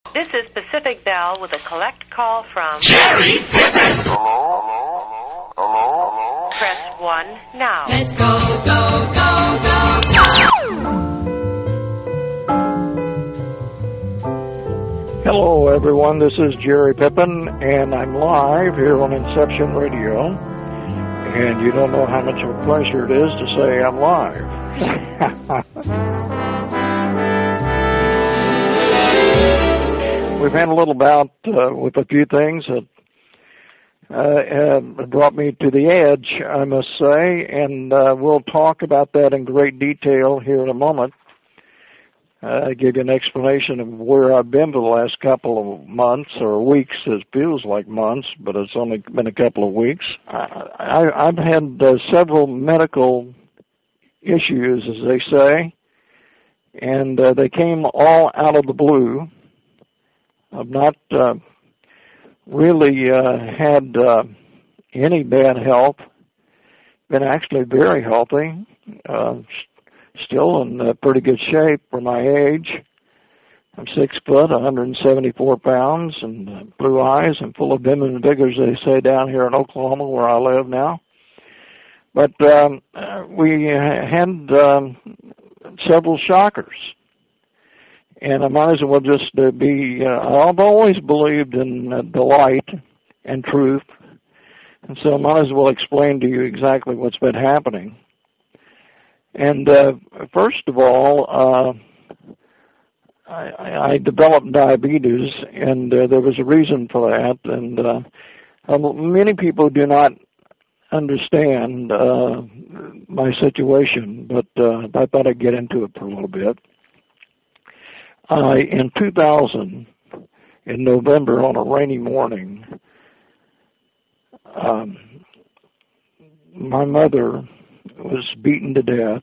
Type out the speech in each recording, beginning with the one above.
This is Pacific Bell with a collect call from Jerry Pippen. Hello? Press 1 now. Let's go, go, go, go, go. Hello, everyone. This is Jerry Pippen, and I'm live here on Inception Radio. And you don't know how much of a pleasure it is to say I'm live. We've had a little bout with a few things that brought me to the edge, I must say, and we'll talk about that in great detail here in a moment. Give you an explanation of where I've been for the last couple of months or weeks. It feels like months, but it's only been a couple of weeks. I've had several medical issues, as they say, and they came all out of the blue. I've not really had any bad health. Been actually very healthy. Still in pretty good shape for my age. I'm 6 foot, 174 pounds, and blue eyes, and full of vim and vigor, as they say down here in Oklahoma, where I live now. But we had several shockers. And I might as well just be, I've always believed in the light and truth, and so I might as well explain to you exactly what's been happening. And first of all, I developed diabetes, and there was a reason for that, and many people do not understand my situation, but I thought I'd get into it for a little bit. In 2000, in November, on a rainy morning, my mother was beaten to death,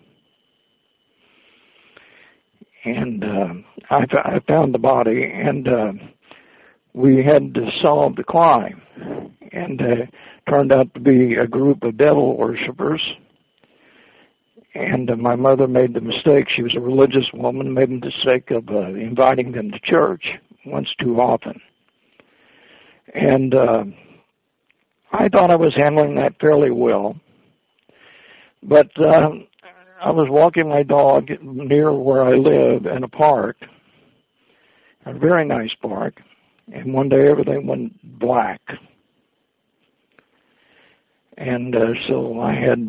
and I found the body, and we had to solve the crime, and turned out to be a group of devil worshippers. And my mother made the mistake, she was a religious woman, made the mistake of inviting them to church once too often. And I thought I was handling that fairly well. But I was walking my dog near where I live in a park, a very nice park, and one day everything went black. And so I had,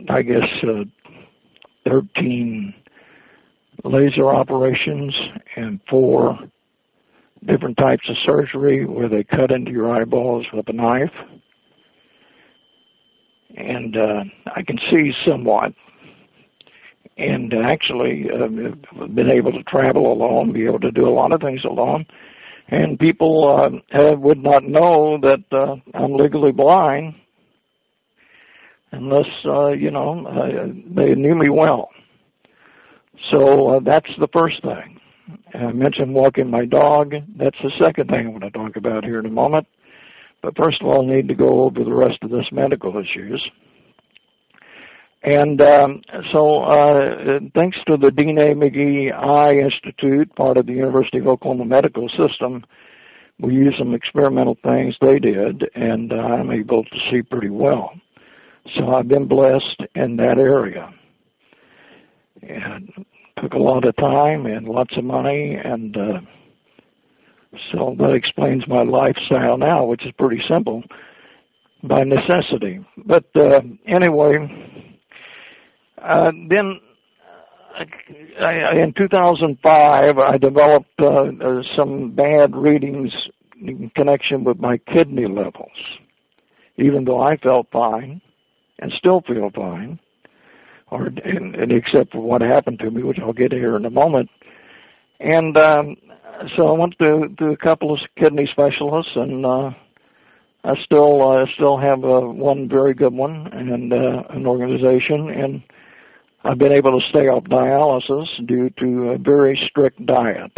13 laser operations and 4 different types of surgery where they cut into your eyeballs with a knife. And I can see somewhat. And actually been able to travel alone, be able to do a lot of things alone. And people would not know that I'm legally blind unless, they knew me well. So that's the first thing. I mentioned walking my dog. That's the second thing I'm going to talk about here in a moment. But first of all, I need to go over the rest of this medical issues. And so thanks to the Dean A. McGee Eye Institute, part of the University of Oklahoma Medical System, we used some experimental things they did, and I'm able to see pretty well. So I've been blessed in that area. And took a lot of time and lots of money, and so that explains my lifestyle now, which is pretty simple, by necessity. But anyway, then in 2005, I developed some bad readings in connection with my kidney levels, even though I felt fine and still feel fine, and except for what happened to me, which I'll get here in a moment. And so I went to a couple of kidney specialists, and I still have one very good one and an organization, and I've been able to stay off dialysis due to a very strict diet.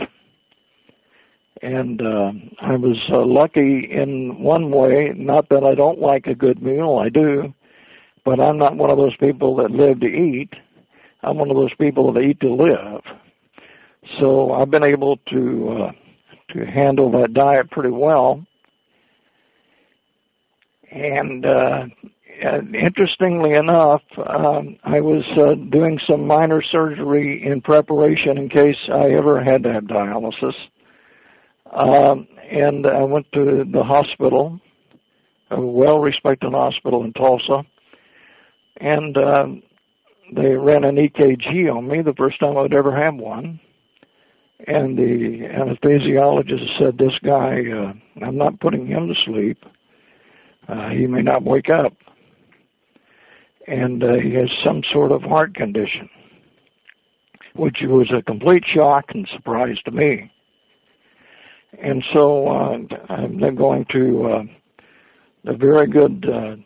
And I was lucky in one way, not that I don't like a good meal, I do, but I'm not one of those people that live to eat. I'm one of those people that eat to live. So I've been able to to handle that diet pretty well. And interestingly enough, I was doing some minor surgery in preparation in case I ever had to have dialysis. And I went to the hospital, a well-respected hospital in Tulsa, and they ran an EKG on me, the first time I'd ever had one. And the anesthesiologist said, this guy, I'm not putting him to sleep. He may not wake up. And he has some sort of heart condition, which was a complete shock and surprise to me. And so I'm then going to a very good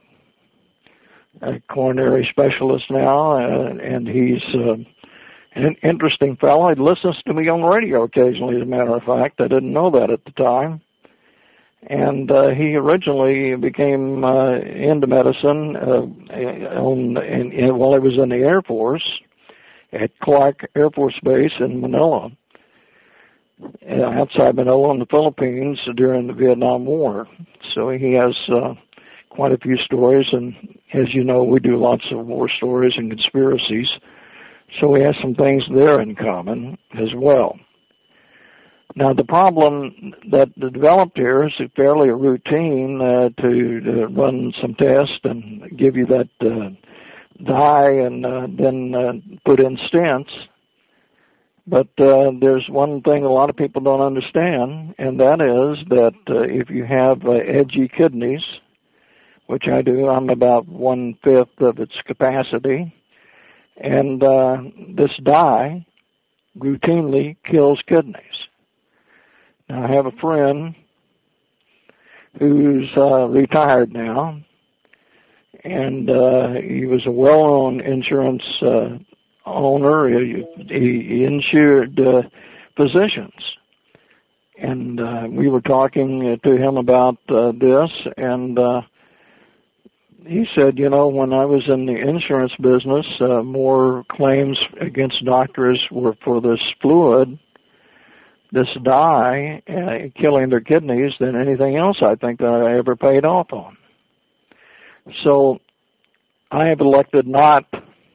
coronary specialist now, and he's an interesting fellow. He listens to me on radio occasionally, as a matter of fact. I didn't know that at the time. And he originally became into medicine while he was in the Air Force at Clark Air Force Base in Manila, outside Manila in the Philippines during the Vietnam War. So he has quite a few stories, and as you know, we do lots of war stories and conspiracies. So we have some things there in common as well. Now, the problem that developed here is fairly a routine to run some tests and give you that dye and then put in stents. But there's one thing a lot of people don't understand, and that is that if you have edgy kidneys, which I do, I'm about 1/5 of its capacity, and this dye routinely kills kidneys. Now, I have a friend who's retired now, and he was a well-known insurance owner. He insured physicians, and we were talking to him about this, and he said, you know, when I was in the insurance business, more claims against doctors were for this fluid, this dye, killing their kidneys than anything else I think that I ever paid off on. So I have elected not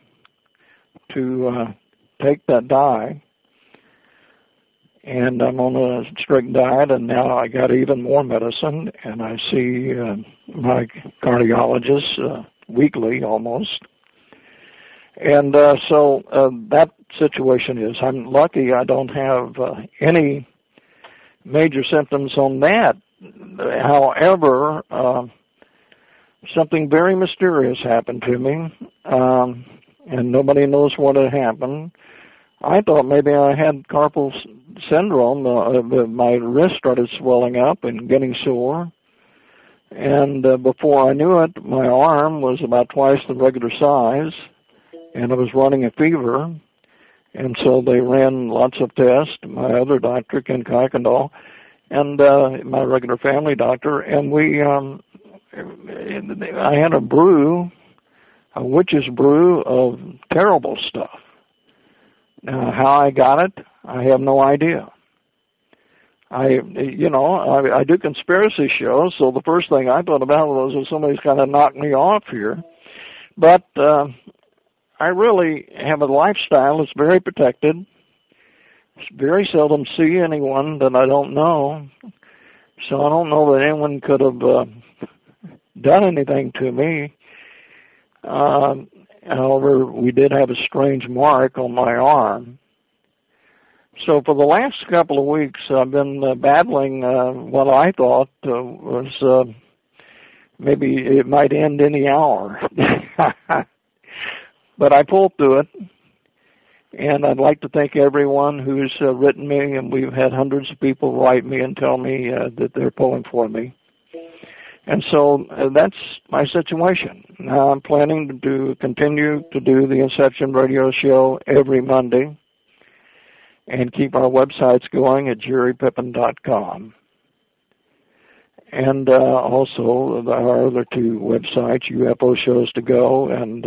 to take that dye, and I'm on a strict diet, and now I got even more medicine, and I see my cardiologist weekly almost. And so that situation is, I'm lucky I don't have any major symptoms on that. However, something very mysterious happened to me, and nobody knows what had happened. I thought maybe I had carpal syndrome. My wrist started swelling up and getting sore. And before I knew it, my arm was about twice the regular size, and I was running a fever. And so they ran lots of tests, my other doctor, Ken Kuykendall, and my regular family doctor, and I had a witch's brew of terrible stuff. Now, how I got it, I have no idea. I do conspiracy shows, so the first thing I thought about was if somebody's kind of knocked me off here. But I really have a lifestyle that's very protected. Very seldom see anyone that I don't know. So I don't know that anyone could have done anything to me. However, we did have a strange mark on my arm. So for the last couple of weeks, I've been battling what I thought was maybe it might end any hour. But I pulled through it, and I'd like to thank everyone who's written me, and we've had hundreds of people write me and tell me that they're pulling for me. And so that's my situation. Now I'm planning to continue to do the Inception radio show every Monday and keep our websites going at jerrypippin.com. And also our other two websites, UFO Shows to Go and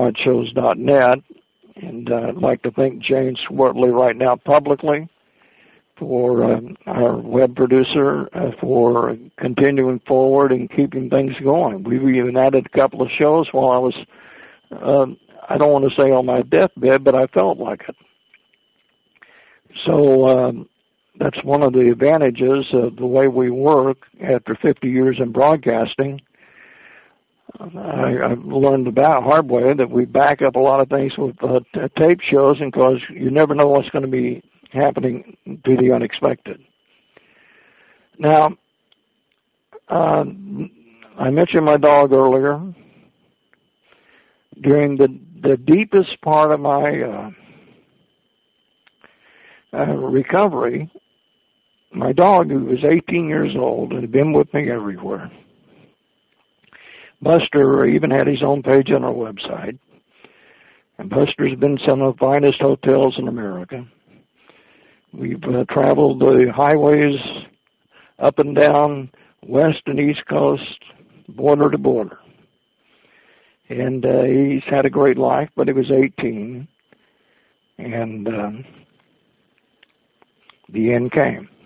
iPodshows.net. And I'd like to thank Jane Swartley right now publicly for our web producer, for continuing forward and keeping things going. We've even added a couple of shows while I was, I don't want to say on my deathbed, but I felt like it. So that's one of the advantages of the way we work after 50 years in broadcasting. I've learned about hard way that we back up a lot of things with tape shows, and because you never know what's going to be happening to the unexpected. Now, I mentioned my dog earlier. During the deepest part of my recovery, my dog, who was 18 years old and had been with me everywhere, Buster even had his own page on our website. And Buster's been some of the finest hotels in America. We've traveled the highways up and down west and east coast, border to border. And he's had a great life, but he was 18. And the end came.